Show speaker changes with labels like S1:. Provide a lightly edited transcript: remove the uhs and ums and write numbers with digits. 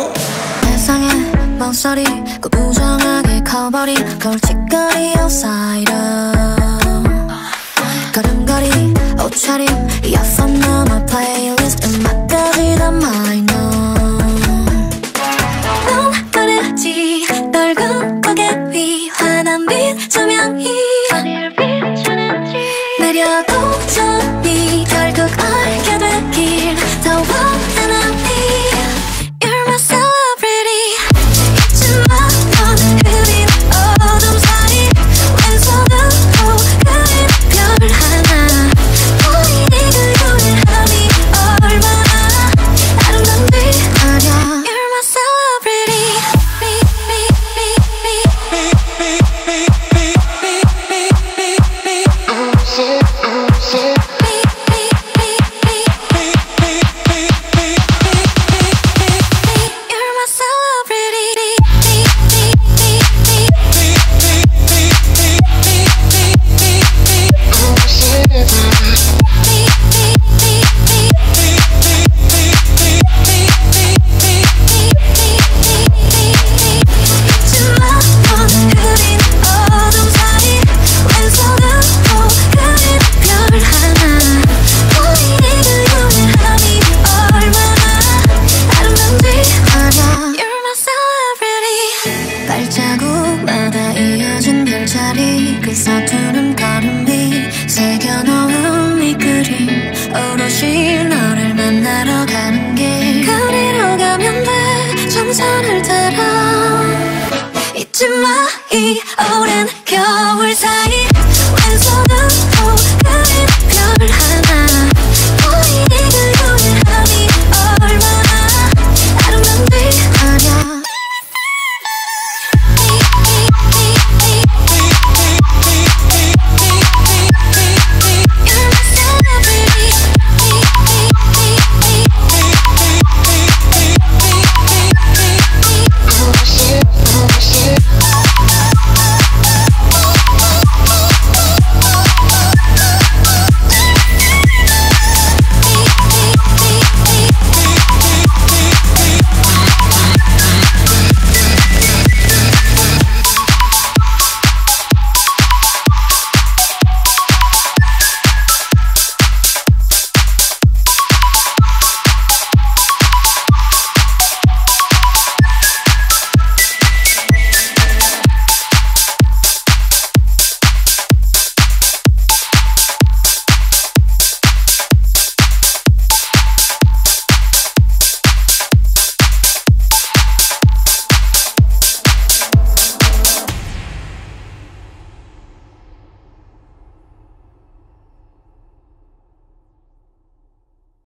S1: 세상에 먼 소리 그 부정하게 커버린 걸칫거리 outsider 걸음걸이 옷차림 이어폰 넘어 플레이리스트 음악까지 다 minor 넌 꺼내지 넓은 고개 위 환한 빛 조명이 어딜 비추는지 내려도 좋니 결국 알게 되길 더 원하는 니 You're my celebrity 잊지마 넌 흐린 어둠 사이 왼손으로 그린 별 하나 보이니 그 요란함이 얼마나 아름다운지 아냐 You're my celebrity 발자국마다 이어진 별자리 그 서투른 걸음이 새겨놓은 이 그림 오롯이 너를 만나러 가는 길 그리로 가면 돼 정선을 따라 잊지마 이 오랜 겨울 사이